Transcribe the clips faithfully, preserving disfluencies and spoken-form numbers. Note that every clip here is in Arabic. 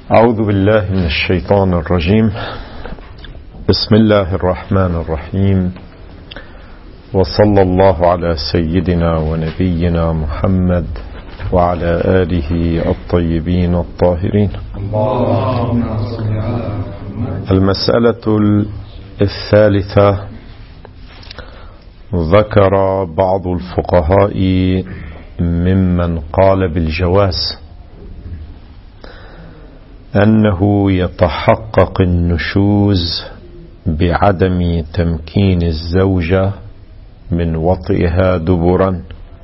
أعوذ بالله من الشيطان الرجيم. بسم الله الرحمن الرحيم، وصلى الله على سيدنا ونبينا محمد وعلى آله الطيبين الطاهرين. المسألة الثالثة، ذكر بعض الفقهاء ممن قال بالجواز أنه يتحقق النشوز بعدم تمكين الزوجة من وطئها دبرا،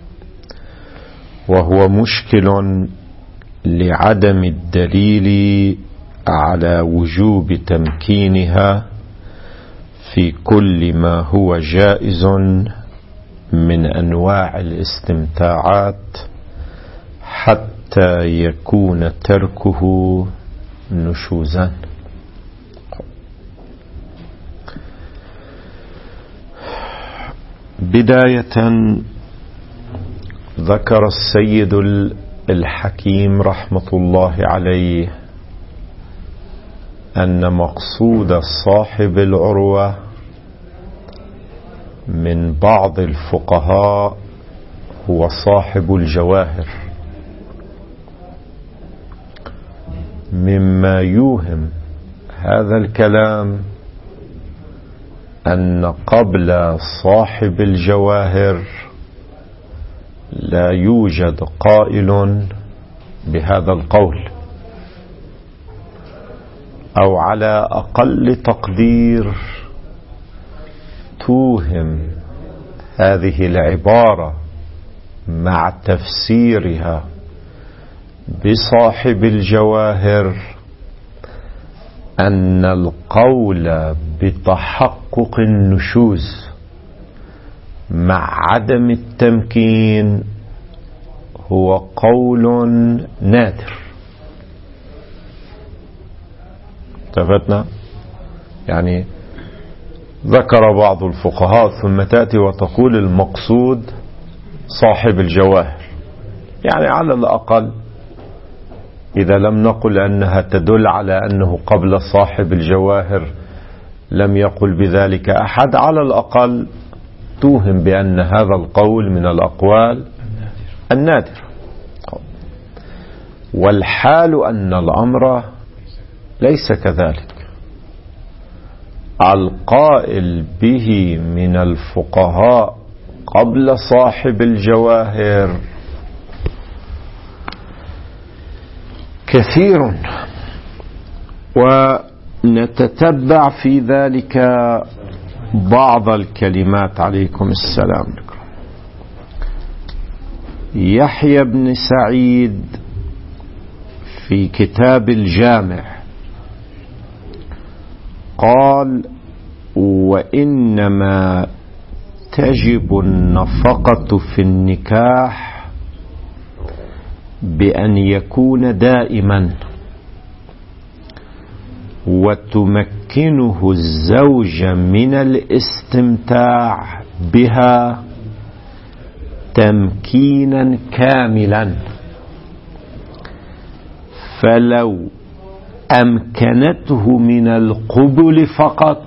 وهو مشكل لعدم الدليل على وجوب تمكينها في كل ما هو جائز من أنواع الاستمتاعات، حتى يكون تركه نشوزا. بداية ذكر السيد الحكيم رحمة الله عليه أن مقصود صاحب العروة من بعض الفقهاء هو صاحب الجواهر، مما يوهم هذا الكلام أن قبل صاحب الجواهر لا يوجد قائل بهذا القول، أو على أقل تقدير توهم هذه العبارة مع تفسيرها بصاحب الجواهر أن القول بتحقق النشوز مع عدم التمكين هو قول نادر. ثبتنا يعني ذكر بعض الفقهاء ثم تأتي وتقول المقصود صاحب الجواهر، يعني على الأقل إذا لم نقل أنها تدل على أنه قبل صاحب الجواهر لم يقل بذلك أحد، على الأقل توهم بأن هذا القول من الأقوال النادر. والحال أن الأمر ليس كذلك. القائل به من الفقهاء قبل صاحب الجواهر كثير، ونتتبع في ذلك بعض الكلمات. عليكم السلام. يحيى بن سعيد في كتاب الجامع قال: وإنما تجب النفقة في النكاح بأن يكون دائما، وتمكنه الزوج من الاستمتاع بها تمكينا كاملا، فلو أمكنته من القبل فقط،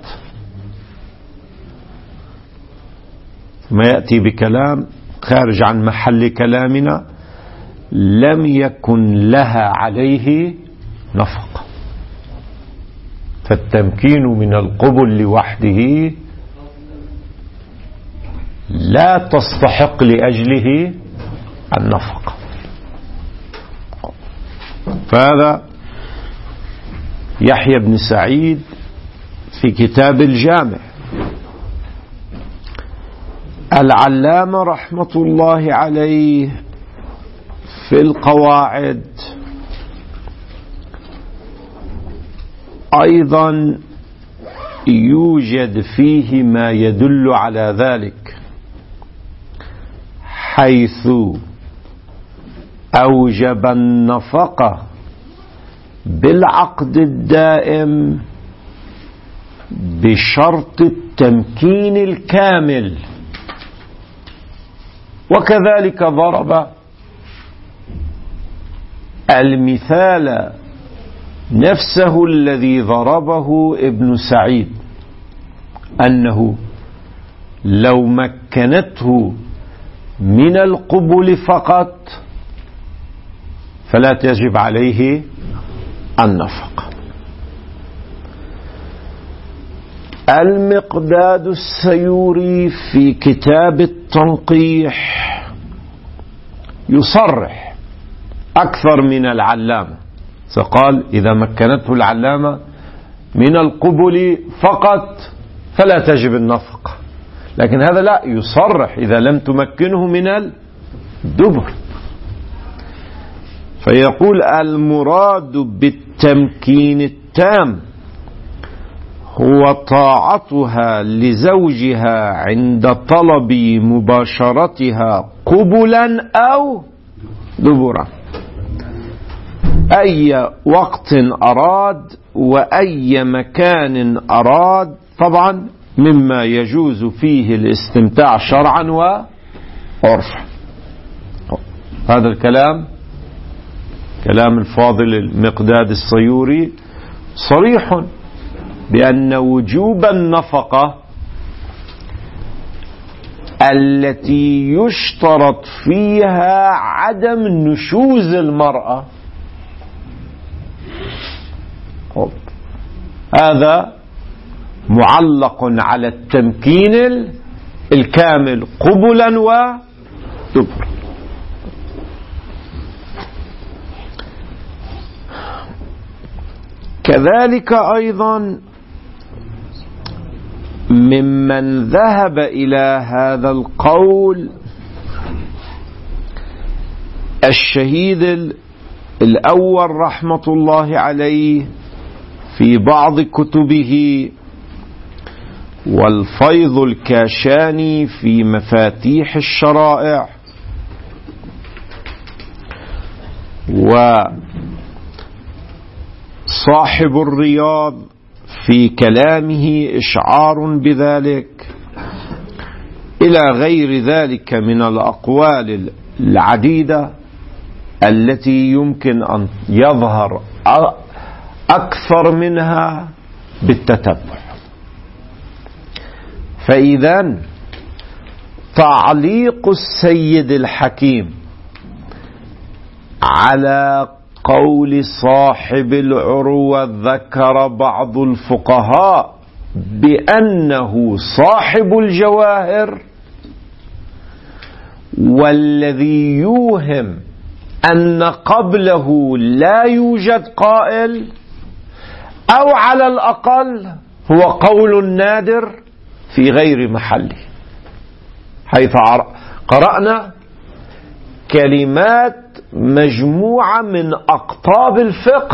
ما يأتي بكلام خارج عن محل كلامنا، لم يكن لها عليه نفقة. فالتمكين من القبل لوحده لا تستحق لأجله النفقة. فهذا يحيى بن سعيد في كتاب الجامع. العلامة رحمة الله عليه في القواعد أيضا يوجد فيه ما يدل على ذلك، حيث أوجب النفقة بالعقد الدائم بشرط التمكين الكامل، وكذلك ضرب المثال نفسه الذي ضربه ابن سعيد، أنه لو مكنته من القبل فقط فلا تجب عليه النفقة. المقداد السيوري في كتاب التنقيح يصرح أكثر من العلامة، فقال إذا مكنته العلامة من القبل فقط فلا تجب النفقة، لكن هذا لا، يصرح إذا لم تمكنه من الدبر، فيقول المراد بالتمكين التام هو طاعتها لزوجها عند طلب مباشرتها قبلا أو دبرا، أي وقت أراد وأي مكان أراد، طبعا مما يجوز فيه الاستمتاع شرعا وعرفا. هذا الكلام كلام الفاضل المقداد السيوري صريح بأن وجوب النفقة التي يشترط فيها عدم نشوز المرأة هذا معلق على التمكين الكامل قبلا ودبرا. كذلك أيضا ممن ذهب إلى هذا القول الشهيد الأول رحمة الله عليه في بعض كتبه، والفيض الكاشاني في مفاتيح الشرائع، وصاحب الرياض في كلامه إشعار بذلك، إلى غير ذلك من الأقوال العديدة التي يمكن أن يظهر أكثر منها بالتتبع. فإذا تعليق السيد الحكيم على قول صاحب العروة ذكر بعض الفقهاء بأنه صاحب الجواهر، والذي يوهم أن قبله لا يوجد قائل، أو على الأقل هو قول نادر في غير محله، حيث قرأنا كلمات مجموعة من أقطاب الفقه.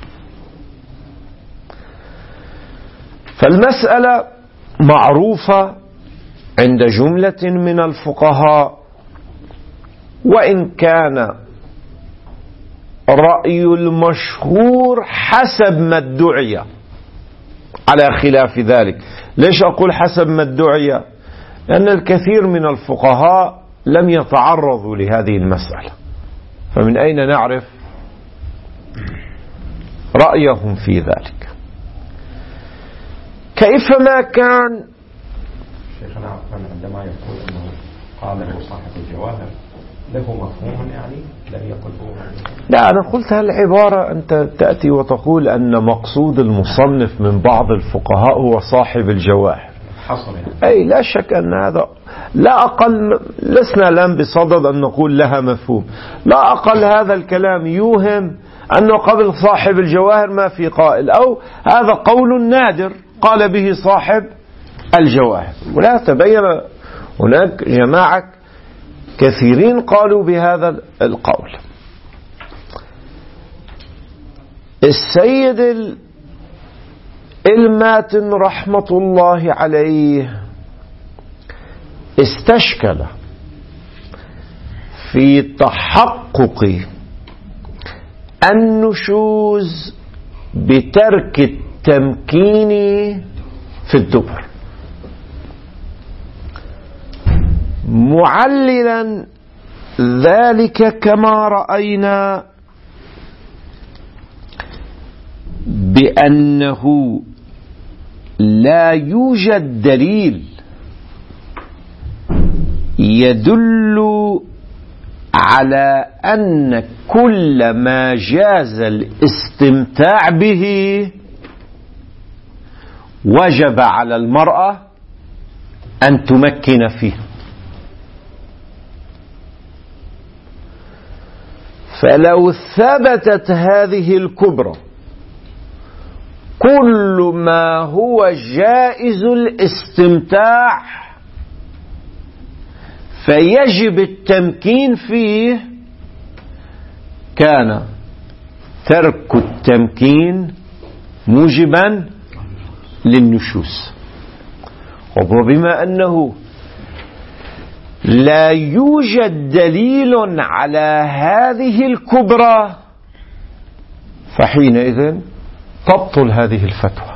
فالمسألة معروفة عند جملة من الفقهاء، وإن كان رأي المشهور حسب ما ادعي على خلاف ذلك. ليش أقول حسب ما ادعي؟ لأن الكثير من الفقهاء لم يتعرضوا لهذه المسألة، فمن أين نعرف رأيهم في ذلك؟ كيفما كان شيخنا عندما يقول أنه قال له صاحب الجواهر له مفهوم، يعني لم يقل هو. لا، أنا قلت هالعبارة أنت تأتي وتقول أن مقصود المصنف من بعض الفقهاء هو صاحب الجواهر، حصل يعني. أي لا شك أن هذا لا أقل، لسنا الآن بصدد أن نقول لها مفهوم، لا أقل هذا الكلام يوهم أنه قبل صاحب الجواهر ما في قائل، أو هذا قول نادر قال به صاحب الجواهر. ولا تبين هناك جماعة كثيرين قالوا بهذا القول. السيد الماتن رحمة الله عليه استشكل في تحقق النشوز بترك التمكين في الدبر، معللا ذلك كما رأينا بأنه لا يوجد دليل يدل على أن كل ما جاز الاستمتاع به وجب على المرأة أن تمكن فيه. فلو ثبتت هذه الكبرى كل ما هو جائز الاستمتاع فيجب التمكين فيه، كان ترك التمكين موجبا للنشوز. وبما أنه لا يوجد دليل على هذه الكبرى فحينئذ تبطل هذه الفتوى،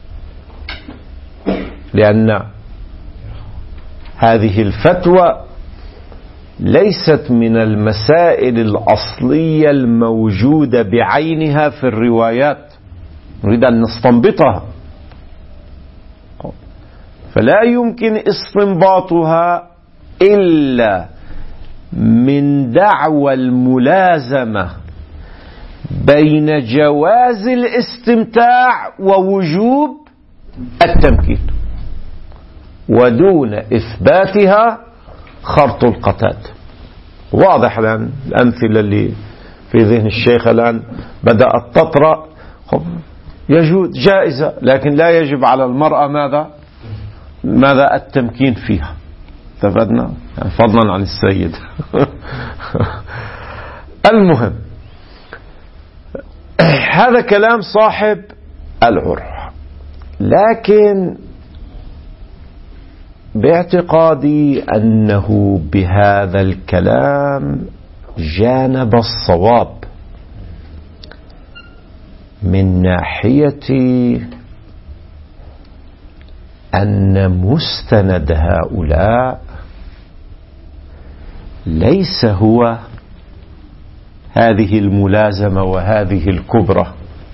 لأن هذه الفتوى ليست من المسائل الأصلية الموجودة بعينها في الروايات، نريد أن نستنبطها، فلا يمكن استنباطها إلا من دعوى الملازمة بين جواز الاستمتاع ووجوب التمكين، ودون إثباتها خرط القتاد. واضح الآن الأمثلة اللي في ذهن الشيخ الآن بدأت تطرأ. يجوز جائزة، لكن لا يجب على المرأة ماذا ماذا التمكين فيها. استفدنا يعني فضلا عن السيد. المهم هذا كلام صاحب العرف، لكن باعتقادي أنه بهذا الكلام جانب الصواب من ناحية أن مستند هؤلاء ليس هو هذه الملازمة وهذه الكبرى،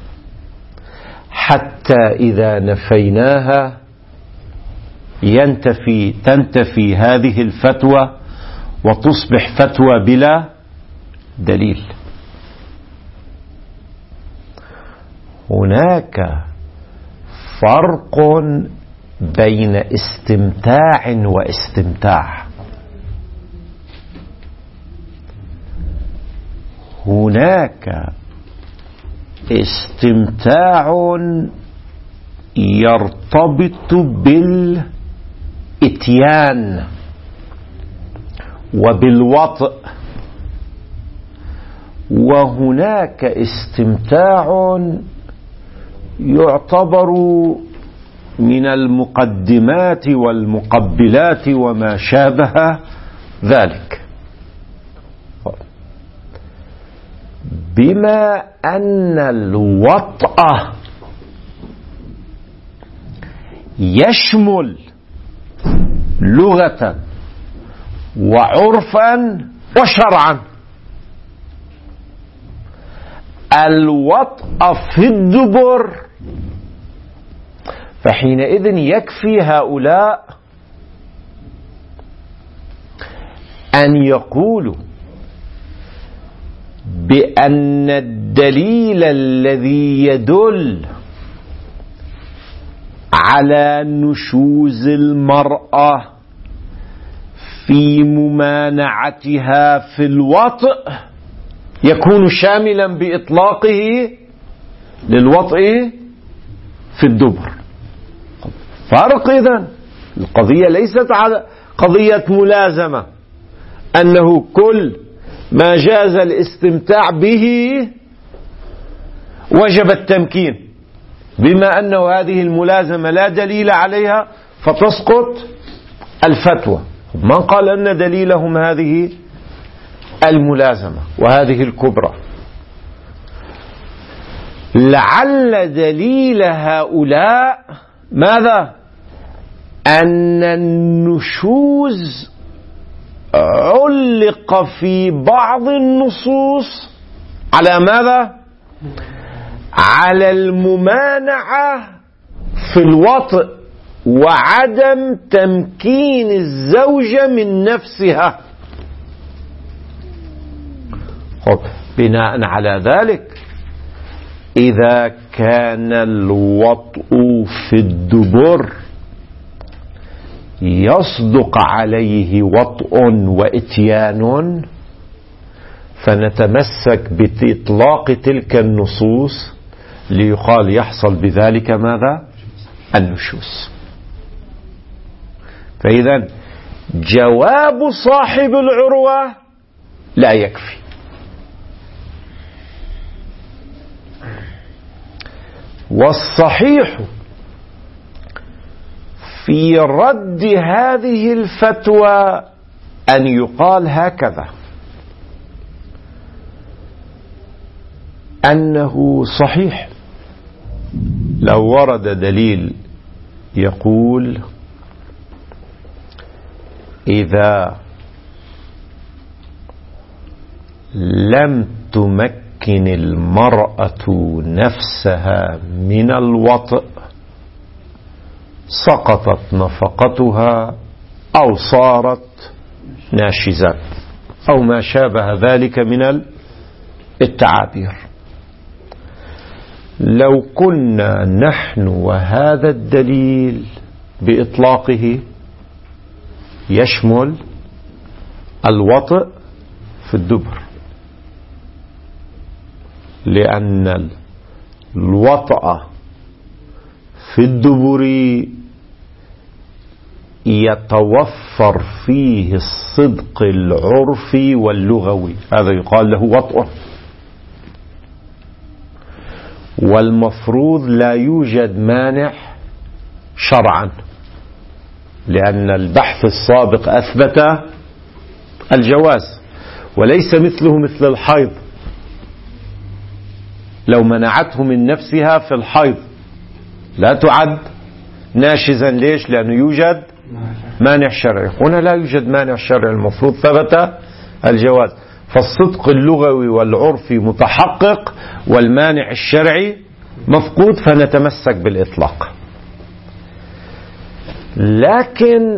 حتى إذا نفيناها ينتفي تنتفي هذه الفتوى وتصبح فتوى بلا دليل. هناك فرق بين استمتاع واستمتاع. هناك استمتاع يرتبط بالإتيان وبالوطء، وهناك استمتاع يعتبر من المقدمات والمقبلات وما شابه ذلك. بما أن الوطأ يشمل لغة وعرفا وشرعا، الوطأ في الدبر، فحينئذ يكفي هؤلاء أن يقولوا بأن الدليل الذي يدل على نشوز المرأة في ممانعتها في الوطء يكون شاملا بإطلاقه للوطء في الدبر. فرق إذن، القضية ليست على قضية ملازمة أنه كل ما جاز الاستمتاع به وجب التمكين، بما أنه هذه الملازمة لا دليل عليها فتسقط الفتوى. من قال أن دليلهم هذه الملازمة وهذه الكبرى؟ لعل دليل هؤلاء ماذا؟ أن النشوز علق في بعض النصوص على ماذا؟ على الممانعة في الوطء وعدم تمكين الزوجة من نفسها. بناء على ذلك إذا كان الوطء في الدبر يصدق عليه وطء وإتيان، فنتمسك بإطلاق تلك النصوص ليقال يحصل بذلك ماذا؟ النشوز. فإذا جواب صاحب العروة لا يكفي. والصحيح في رد هذه الفتوى أن يقال هكذا: أنه صحيح لو ورد دليل يقول إذا لم تمكن المرأة نفسها من الوطء سقطت نفقتها أو صارت ناشزة أو ما شابه ذلك من التعابير. لو كنا نحن وهذا الدليل بإطلاقه يشمل الوطء في الدبر، لأن الوطأ في الدبر يتوفر فيه الصدق العرفي واللغوي، هذا يقال له وطء. والمفروض لا يوجد مانع شرعا، لأن البحث السابق أثبت الجواز، وليس مثله مثل الحيض. لو منعته من نفسها في الحيض لا تعد ناشزا. ليش؟ لأنه يوجد مانع شرعي. هنا لا يوجد مانع شرعي، المفروض ثبت الجواز. فالصدق اللغوي والعرفي متحقق والمانع الشرعي مفقود، فنتمسك بالإطلاق. لكن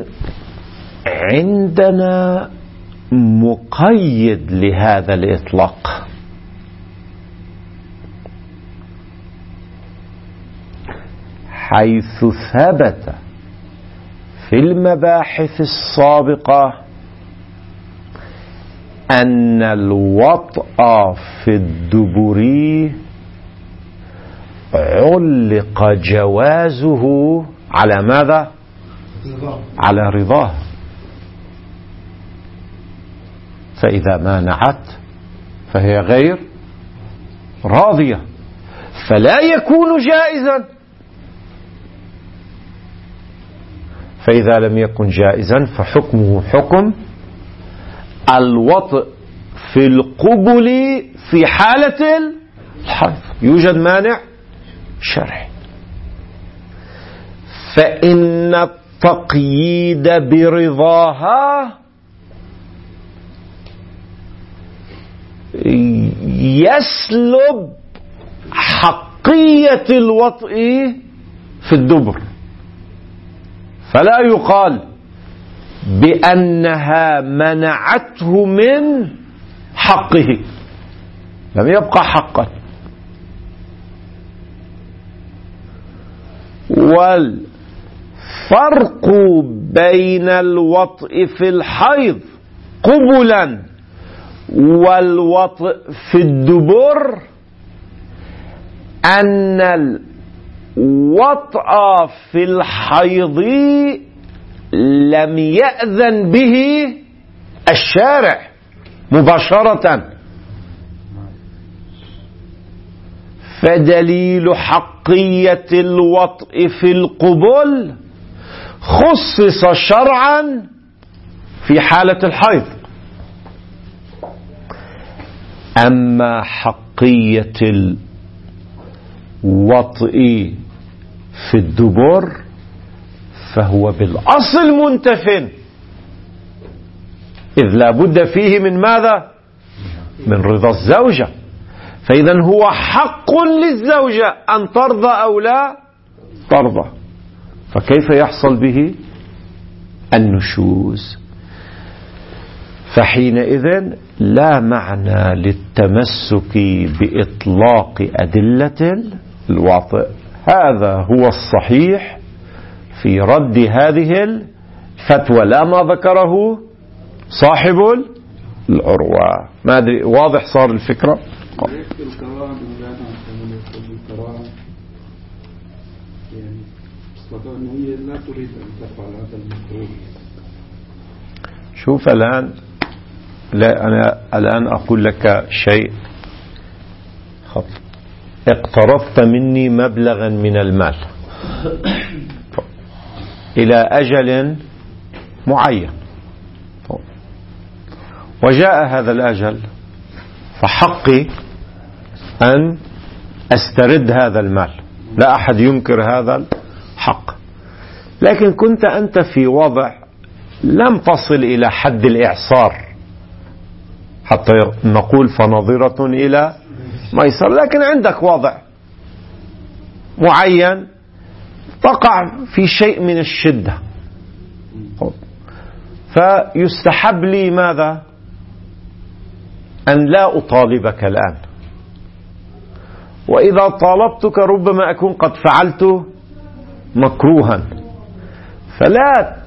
عندنا مقيد لهذا الإطلاق، حيث ثبت في المباحث السابقة أن الوطء في الدبر علق جوازه على ماذا؟ على رضاه. فإذا مانعت فهي غير راضية، فلا يكون جائزا. فإذا لم يكن جائزا فحكمه حكم الوطء في القبل في حالة الحيض، يوجد مانع شرعي. فإن التقييد برضاها يسلب حقية الوطء في الدبر، فلا يقال بأنها منعته من حقه، لم يبقى حقا. والفرق بين الوطء في الحيض قبلا والوطء في الدبر أن الوطء في الحيض لم يأذن به الشارع مباشرة، فدليل حقية الوطء في القبل خصص شرعا في حالة الحيض. أما حقية الوطء في الدبر فهو بالأصل منتف، إذ لا بد فيه من ماذا؟ من رضا الزوجة. فإذا هو حق للزوجة أن ترضى أو لا ترضى، فكيف يحصل به النشوز؟ فحينئذ لا معنى للتمسك بإطلاق أدلة الوطئ. هذا هو الصحيح في رد هذه الفتوى، لا ما ذكره صاحب العروة. ما أدري واضح صار الفكرة؟ شوف الآن، لا أنا الآن أقول لك شيء خط. اقترضت مني مبلغا من المال إلى أجل معين، وجاء هذا الأجل، فحقي أن أسترد هذا المال، لا أحد ينكر هذا الحق. لكن كنت أنت في وضع لم تصل إلى حد الإعصار حتى نقول فنظرة إلى ميسر، لكن عندك وضع معين تقع في شيء من الشدة، فيستحب لي ماذا؟ أن لا أطالبك الآن، وإذا طالبتك ربما أكون قد فعلت مكروها، فلا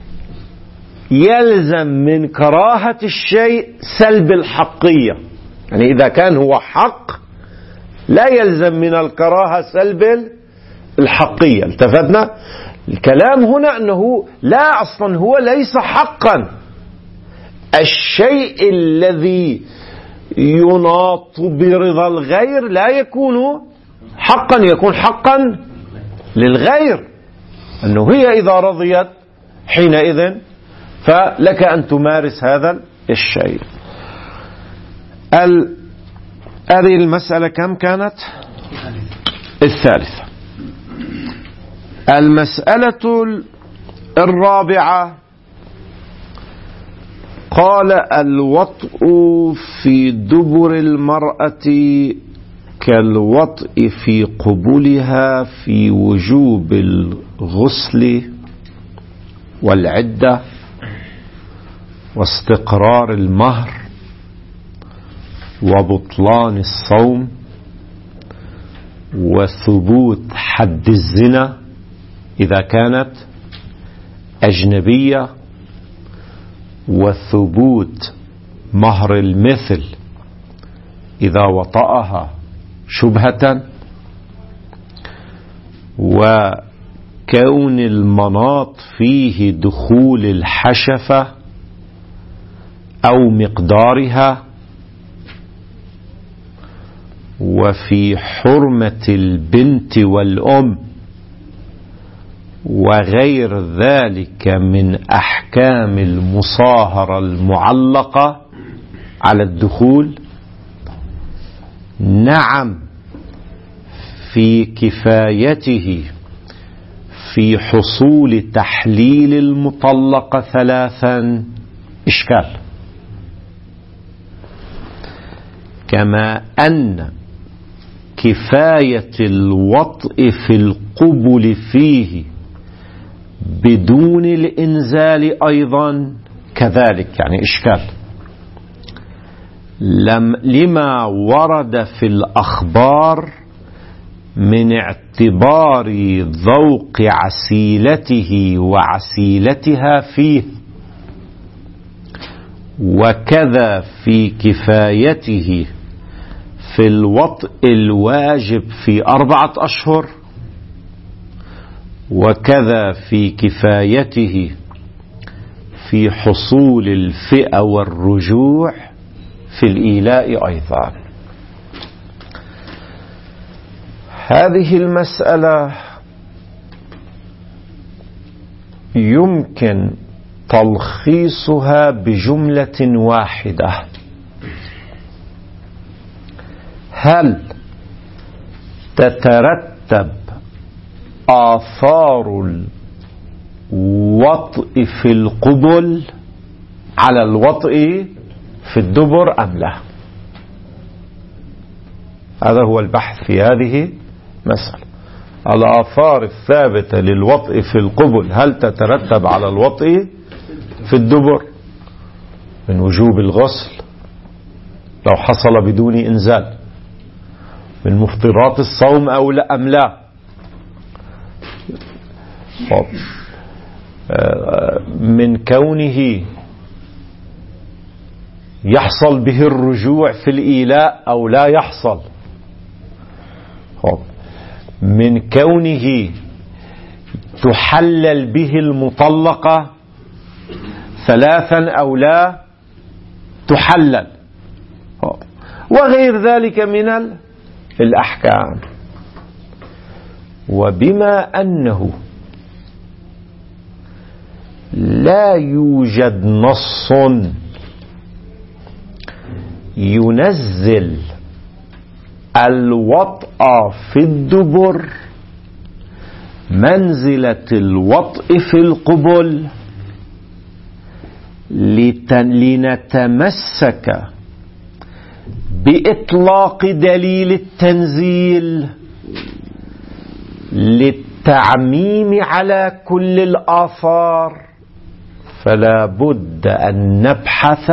يلزم من كراهة الشيء سلب الحقية. يعني إذا كان هو حق لا يلزم من الكراهة سلب الحقية. التفتنا الكلام هنا أنه لا، أصلا هو ليس حقا. الشيء الذي يناط برضا الغير لا يكون حقا، يكون حقا للغير، أنه هي إذا رضيت حينئذ فلك أن تمارس هذا الشيء. هذه المسألة كم كانت؟ الثالثة. المسألة الرابعة قال الوطء في دبر المرأة كالوطء في قبلها في وجوب الغسل والعدة واستقرار المهر وبطلان الصوم وثبوت حد الزنا إذا كانت أجنبية وثبوت مهر المثل إذا وطأها شبهة وكون المناط فيه دخول الحشفة أو مقدارها وفي حرمة البنت والأم وغير ذلك من أحكام المصاهرة المعلقة على الدخول. نعم في كفايته في حصول تحليل المطلقة ثلاثا إشكال، كما أن كفاية الوطء في القبل فيه بدون الإنزال أيضا كذلك، يعني إشكال. لم لما ورد في الأخبار من اعتبار ذوق عسيلته وعسيلتها فيه، وكذا في كفايته في الوطء الواجب في أربعة أشهر، وكذا في كفايته في حصول الفئة والرجوع في الإيلاء أيضا. هذه المسألة يمكن تلخيصها بجملة واحدة: هل تترتب آثار الوطء في القبل على الوطء في الدبر أم لا؟ هذا هو البحث في هذه مسألة. الآثار الثابتة للوطء في القبل هل تترتب على الوطء في الدبر من وجوب الغسل لو حصل بدون إنزال، من مفطرات الصوم أو لا أم لا، من كونه يحصل به الرجوع في الإيلاء أو لا يحصل، من كونه تحلل به المطلقة ثلاثا أو لا تحلل، وغير ذلك من الأحكام. وبما أنه لا يوجد نص ينزل الوطء في الدبر منزلة الوطء في القبل، لنتمسك بإطلاق دليل التنزيل للتعميم على كل الآثار، فلا بد أن نبحث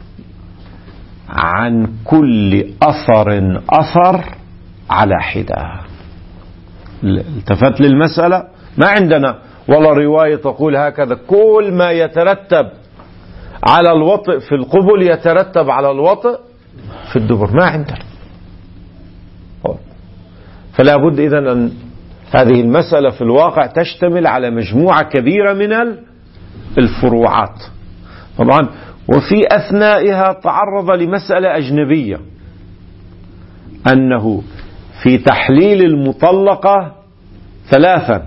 عن كل أثر أثر على حدة. التفت للمسألة، ما عندنا ولا رواية تقول هكذا كل ما يترتب على الوطء في القبل يترتب على الوطء في الدبر، ما عندنا. فلا بد إذن أن هذه المسألة في الواقع تشتمل على مجموعة كبيرة من الفروعات طبعا. وفي أثنائها تعرض لمسألة أجنبية، أنه في تحليل المطلقة ثلاثا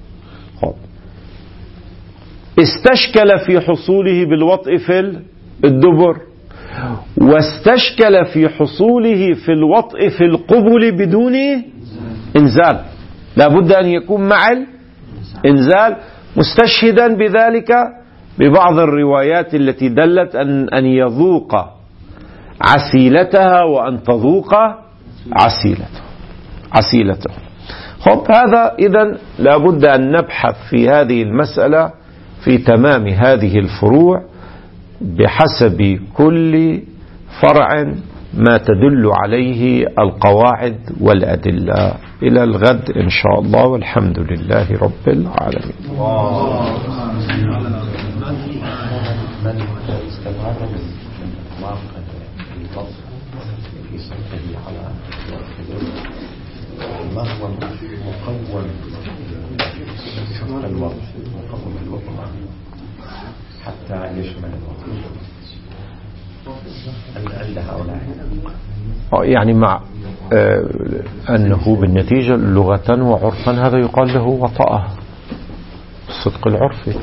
استشكل في حصوله بالوطء في الدبر، واستشكل في حصوله في الوطء في القبل بدون إنزال، لا بد أن يكون مع الإنزال، مستشهدا بذلك ببعض الروايات التي دلت أن أن يذوق عسيلتها وأن تذوق عسيلته عسيلته. خب هذا إذن لا بد أن نبحث في هذه المسألة في تمام هذه الفروع بحسب كل فرع ما تدل عليه القواعد والأدلة. إلى الغد إن شاء الله، والحمد لله رب العالمين. من استفاد من إطلاق الفصل في صنفه على الحدود، ما هو مقوم الوضع مقوم الوضع حتى يشمل الوضع عند هؤلاء؟ يعني مع آه أنه بالنتيجة لغة وعرفا هذا يقال له وطأة، الصدق العرفي.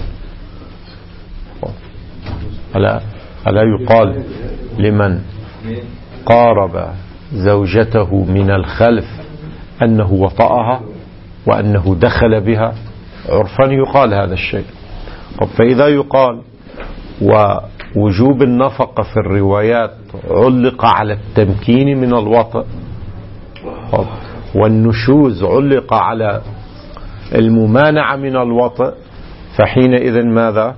ألا, ألا يقال لمن قارب زوجته من الخلف أنه وطأها وأنه دخل بها؟ عرفا يقال هذا الشيء. فإذا يقال ووجوب النفقة في الروايات علق على التمكين من الوطأ، والنشوز علق على الممانعة من الوطأ، فحينئذ ماذا؟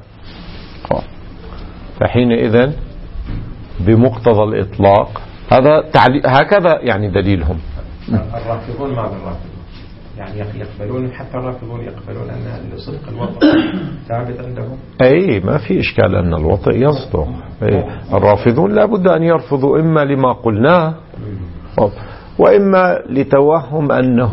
فحينئذ بمقتضى الإطلاق هذا تعلي... هكذا يعني دليلهم. الرافضون مع الرافضون يعني يقبلون، حتى الرافضون يقبلون أن صدق الوطء ثابت عندهم. أي ما في إشكال أن الوطء يصدق. أي الرافضون لا بد أن يرفضوا إما لما قلناه وإما لتوهم أنه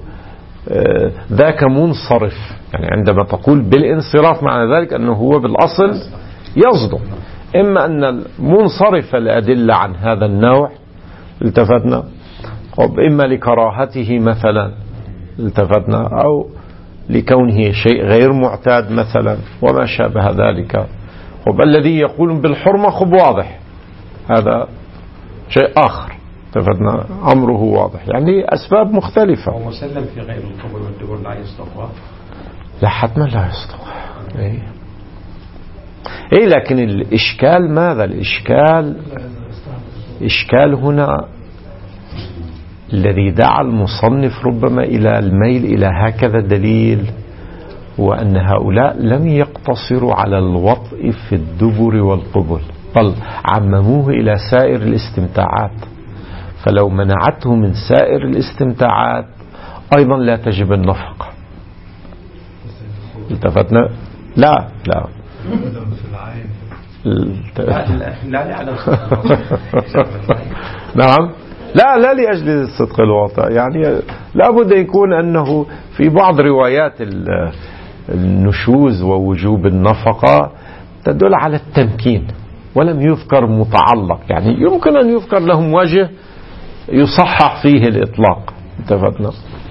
ذاك منصرف، يعني عندما تقول بالانصراف معنى ذلك أنه هو بالأصل يصدق. إما أن منصرف الأدلة عن هذا النوع التفتنا، إما لكراهته مثلا التفتنا، أو لكونه شيء غير معتاد مثلا وما شابه ذلك. الذي يقول بالحرمة خب واضح، هذا شيء آخر التفتنا، أمره واضح، يعني أسباب مختلفة. ومسلم في غير القبول والدبر لا يصدق، لا حتما لا يصدق. إيه إيه لكن الإشكال ماذا؟ الإشكال إشكال هنا الذي دعا المصنف ربما إلى الميل إلى هكذا دليل هو أن هؤلاء لم يقتصروا على الوطء في الدبر والقبل، بل عمموه إلى سائر الاستمتاعات، فلو منعته من سائر الاستمتاعات أيضا لا تجب النفقة. التفتنا؟ لا لا نعم، لا لا لأجل صدق الوطأ، يعني لا بد يكون أنه في بعض روايات النشوز ووجوب النفقة تدل على التمكين ولم يذكر متعلق، يعني يمكن أن يذكر لهم وجه يصحح فيه الإطلاق. اتفقنا؟